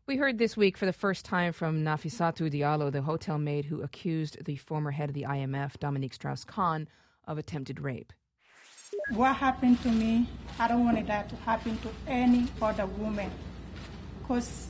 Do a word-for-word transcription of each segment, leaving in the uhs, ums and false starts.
We heard this week for the first time from Nafissatou Diallo, the hotel maid who accused the former head of the I M F, Dominique Strauss-Kahn, of attempted rape. What happened to me, I don't want that to happen to any other woman, because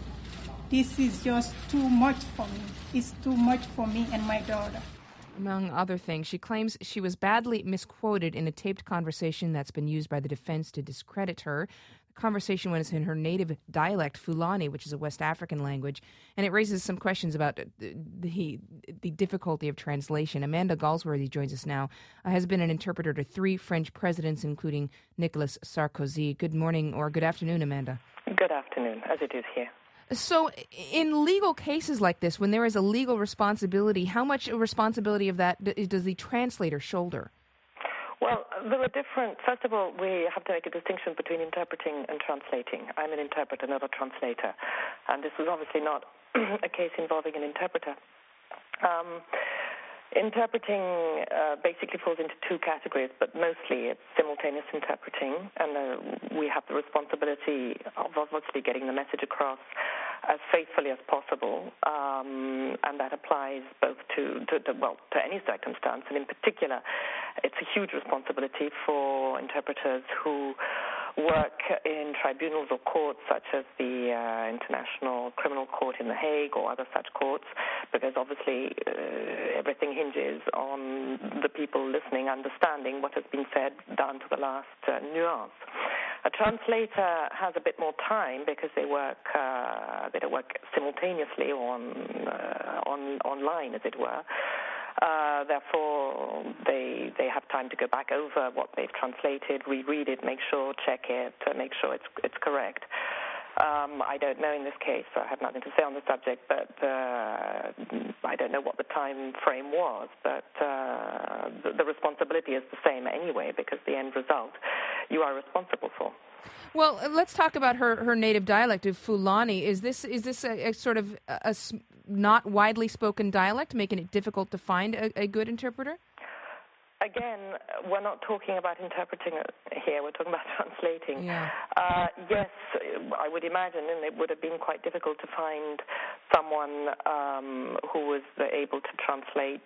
this is just too much for me. It's too much for me and my daughter. Among other things, she claims she was badly misquoted in a taped conversation that's been used by the defense to discredit her. The conversation was in her native dialect, Fulani, which is a West African language, and it raises some questions about the the, the difficulty of translation. Amanda Galsworthy joins us now, uh, has been an interpreter to three French presidents, including Nicolas Sarkozy. Good morning or good afternoon, Amanda. Good afternoon, as it is here. So in legal cases like this, when there is a legal responsibility, how much responsibility of that does the translator shoulder? Well, there are different... First of all, we have to make a distinction between interpreting and translating. I'm an interpreter, not a translator. And this is obviously not a case involving an interpreter. Um, interpreting uh, basically falls into two categories, but mostly it's simultaneous interpreting, and uh, we have the responsibility of obviously getting the message across as faithfully as possible, um, and that applies both to, to, to, well, to any circumstance, and in particular, it's a huge responsibility for interpreters who work in tribunals or courts such as the uh, International Criminal Court in The Hague or other such courts, because obviously uh, everything hinges on the people listening, understanding what has been said down to the last uh, nuance. A translator has a bit more time because they work uh, they don't work simultaneously on uh, on online, as it were. Uh, therefore, they they have time to go back over what they've translated, reread it, make sure, check it, uh, make sure it's it's correct. Um, I don't know in this case. I have nothing to say on the subject, but uh, I don't know what the time frame was. But uh, the, the responsibility is the same anyway, because the end result you are responsible for. Well, let's talk about her, her native dialect of Fulani. Is this is this a, a sort of a, a not widely spoken dialect, making it difficult to find a, a good interpreter? Again, we're not talking about interpreting here, we're talking about translating. Yeah. Uh, yes, I would imagine, and it would have been quite difficult to find someone um, who was able to translate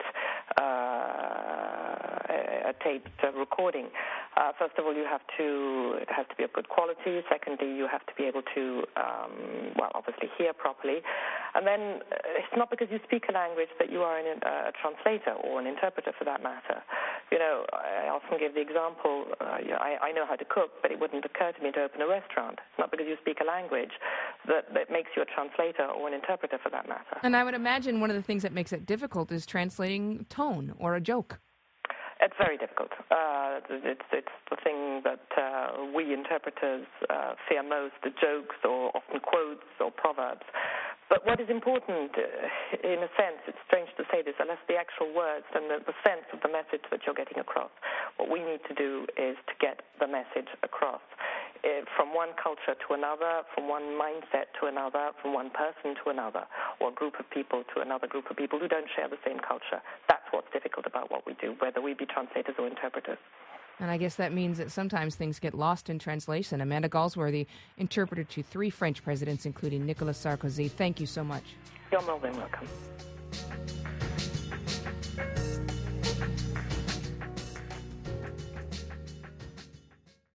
uh, a, a taped recording. Uh, first of all, you have to, it has to be of good quality. Secondly, you have to be able to, um, well, obviously hear properly. And then it's not because you speak a language that you are an, a translator or an interpreter for that matter. You know, I often give the example, uh, you know, I, I know how to cook, but it wouldn't occur to me to open a restaurant. It's not because you speak a language that, that makes you a translator or an interpreter for that matter. And I would imagine one of the things that makes it difficult is translating tone or a joke. It's very difficult. Uh, it's, it's the thing that uh, we interpreters uh, fear most, the jokes or often quotes or proverbs. But what is important, uh, in a sense, it's strange to say this, unless the actual words and the, the sense of the message that you're getting across. What we need to do is to get the message across uh, from one culture to another, from one mindset to another, from one person to another, or a group of people to another group of people who don't share the same culture. That's what's difficult about what we do, whether we be translators or interpreters. And I guess that means that sometimes things get lost in translation. Amanda Galsworthy, interpreter to three French presidents, including Nicolas Sarkozy. Thank you so much. You're more than welcome.